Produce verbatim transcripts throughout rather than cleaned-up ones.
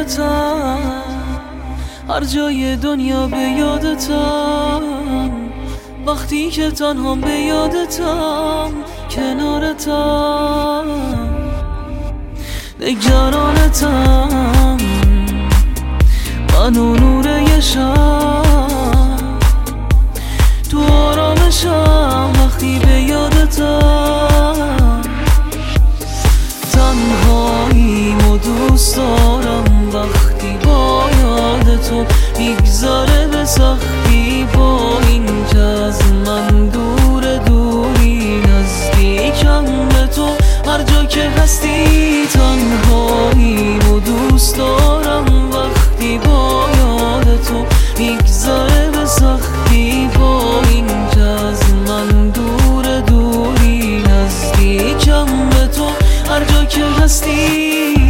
یادتم، هر جای دنیا به یادتم، وقتی که تنها به یادتم، کنارتم، نگرانتم، من و نور یه شب، تو آرامشم وقتی به یادتم، تنهاییم و دوست دارم وقتی با یاد تو میگذره به سختی، با این که از من دور دوری نزدیکم به تو، هر جا که هستی تنهاییم و دوست دارم وقتی با یاد تو میگذره به سختی، با این که از من دور دوری نزدیکم به تو، هر جا که هستی.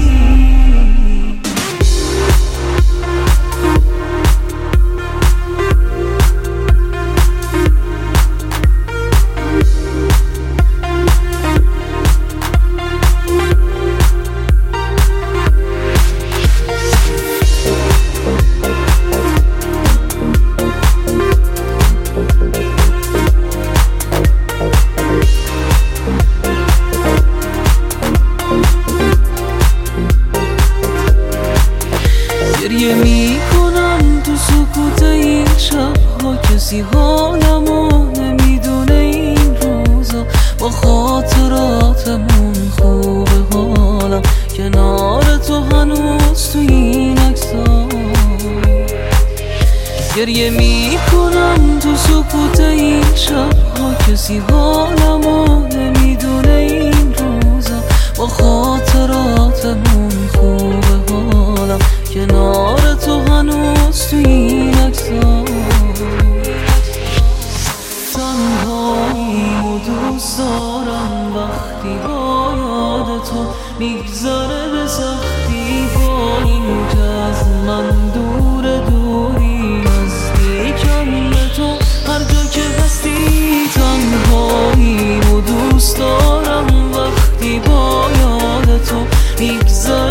گریه می کنم تو سکوت این شبها، کسی حالمو نمیدونه این روزا، با خاطراتمون خوبه حالم کنار تو هنوز تو این عکس‌ها. گریه می کنم تو سکوت این شبها، کسی حالمو نمیدونه این روزا، با خاطراتمون خوبه حالم کنار تو هنوز تو این عکس‌ها. تنهاییم و دوست دارم وقتی با یاد تو میگذره به سختی، با این که از من دور دوری نزدیکم به تو، هر جا که هستی تنهاییم و دوست دارم وقتی با یاد تو میگذره